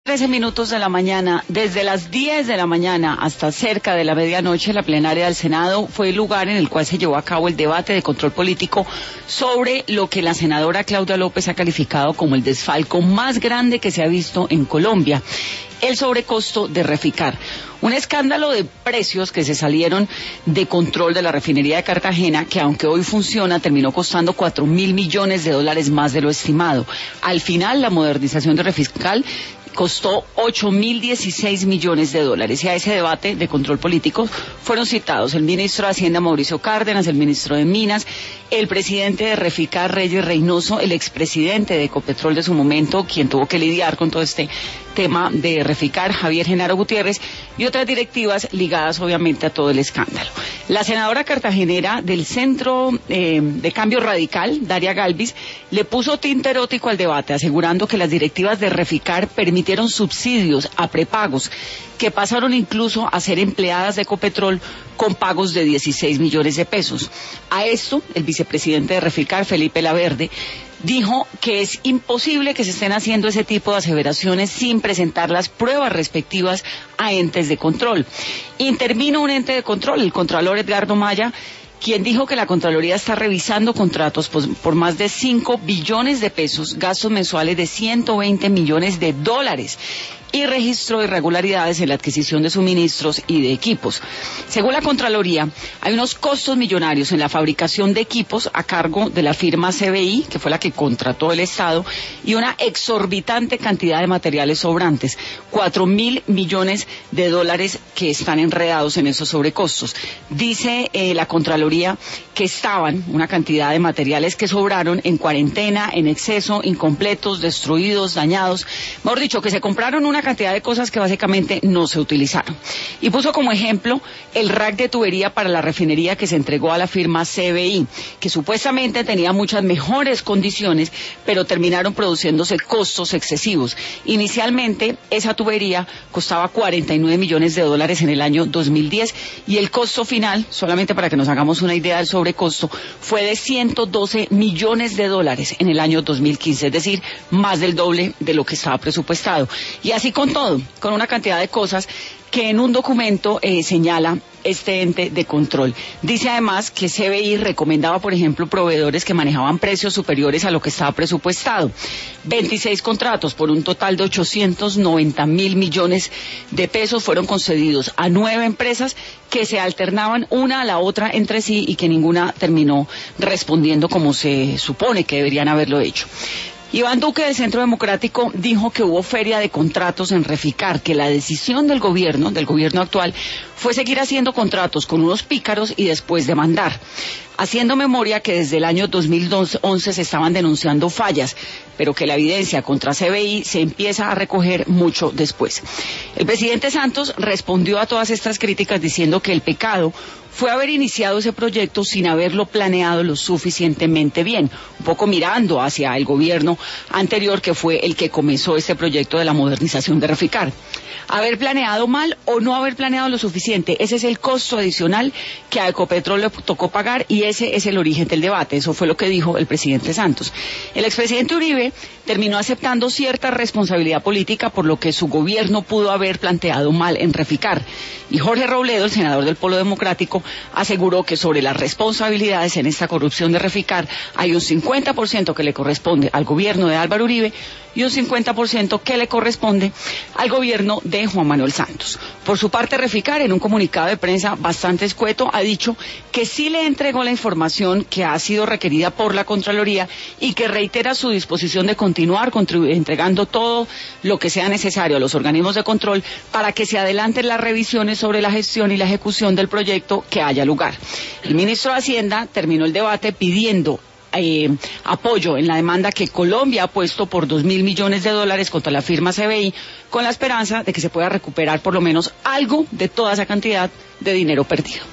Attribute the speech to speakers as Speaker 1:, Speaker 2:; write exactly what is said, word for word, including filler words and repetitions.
Speaker 1: trece minutos de la mañana, desde las diez de la mañana hasta cerca de la medianoche, la plenaria del Senado fue el lugar en el cual se llevó a cabo el debate de control político sobre lo que la senadora Claudia López ha calificado como el desfalco más grande que se ha visto en Colombia, el sobrecosto de Reficar. Un escándalo de precios que se salieron de control de la refinería de Cartagena, que aunque hoy funciona, terminó costando cuatro mil millones de dólares más de lo estimado. Al final, la modernización de Reficar costó ocho mil dieciséis millones de dólares. Y a ese debate de control político fueron citados el ministro de Hacienda Mauricio Cárdenas, el ministro de Minas, el presidente de Reficar Reyes Reynoso, el expresidente de Ecopetrol de su momento, quien tuvo que lidiar con todo este tema de Reficar, Javier Genaro Gutiérrez, y otras directivas ligadas obviamente a todo el escándalo. La senadora cartagenera del Centro eh, de Cambio Radical, Daria Galvis, le puso tinte erótico al debate, asegurando que las directivas de Reficar permitieron subsidios a prepagos que pasaron incluso a ser empleadas de Ecopetrol con pagos de dieciséis millones de pesos. A esto, el vicepresidente de Reficar, Felipe Laverde, dijo que es imposible que se estén haciendo ese tipo de aseveraciones sin presentar las pruebas respectivas a entes de control. Intervino un ente de control, el contralor Edgardo Maya, quien dijo que la Contraloría está revisando contratos por, por más de cinco billones de pesos, gastos mensuales de ciento veinte millones de dólares, y registró irregularidades en la adquisición de suministros y de equipos. Según la Contraloría, hay unos costos millonarios en la fabricación de equipos a cargo de la firma C B I, que fue la que contrató el Estado, y una exorbitante cantidad de materiales sobrantes, cuatro mil millones de dólares que están enredados en esos sobrecostos. Dice eh, la Contraloría que estaban una cantidad de materiales que sobraron en cuarentena, en exceso, incompletos, destruidos, dañados, mejor dicho, que se compraron una cantidad de cosas que básicamente no se utilizaron. Y puso como ejemplo el rack de tubería para la refinería que se entregó a la firma C B I, que supuestamente tenía muchas mejores condiciones, pero terminaron produciéndose costos excesivos. Inicialmente, esa tubería costaba cuarenta y nueve millones de dólares en el año dos mil diez, y el costo final, solamente para que nos hagamos una idea del sobrecosto, fue de ciento doce millones de dólares en el año dos mil quince, es decir, más del doble de lo que estaba presupuestado. Y así con todo, con una cantidad de cosas que en un documento eh, señala este ente de control. Dice además que C B I recomendaba, por ejemplo, proveedores que manejaban precios superiores a lo que estaba presupuestado. veintiséis contratos por un total de ochocientos noventa mil millones de pesos fueron concedidos a nueve empresas que se alternaban una a la otra entre sí y que ninguna terminó respondiendo como se supone que deberían haberlo hecho. Iván Duque del Centro Democrático dijo que hubo feria de contratos en Reficar, que la decisión del gobierno, del gobierno actual, fue seguir haciendo contratos con unos pícaros y después demandar, haciendo memoria que desde el año dos mil once se estaban denunciando fallas, pero que la evidencia contra C B I se empieza a recoger mucho después. El presidente Santos respondió a todas estas críticas diciendo que el pecado fue haber iniciado ese proyecto sin haberlo planeado lo suficientemente bien, un poco mirando hacia el gobierno anterior, que fue el que comenzó este proyecto de la modernización de Reficar. Haber planeado mal o no haber planeado lo suficiente, ese es el costo adicional que a Ecopetrol le tocó pagar, y ese es el origen del debate. Eso fue lo que dijo el presidente Santos. El expresidente Uribe terminó aceptando cierta responsabilidad política por lo que su gobierno pudo haber planteado mal en Reficar, y Jorge Robledo, el senador del Polo Democrático, aseguró que sobre las responsabilidades en esta corrupción de Reficar hay un cincuenta por ciento que le corresponde al gobierno de Álvaro Uribe y un cincuenta por ciento que le corresponde al gobierno de Juan Manuel Santos. Por su parte, Reficar, en un comunicado de prensa bastante escueto, ha dicho que sí le entregó la información que ha sido requerida por la Contraloría y que reitera su disposición de continuar entregando todo lo que sea necesario a los organismos de control para que se adelanten las revisiones sobre la gestión y la ejecución del proyecto que haya lugar. El ministro de Hacienda terminó el debate pidiendo Eh, apoyo en la demanda que Colombia ha puesto por dos mil millones de dólares contra la firma C B I, con la esperanza de que se pueda recuperar por lo menos algo de toda esa cantidad de dinero perdido.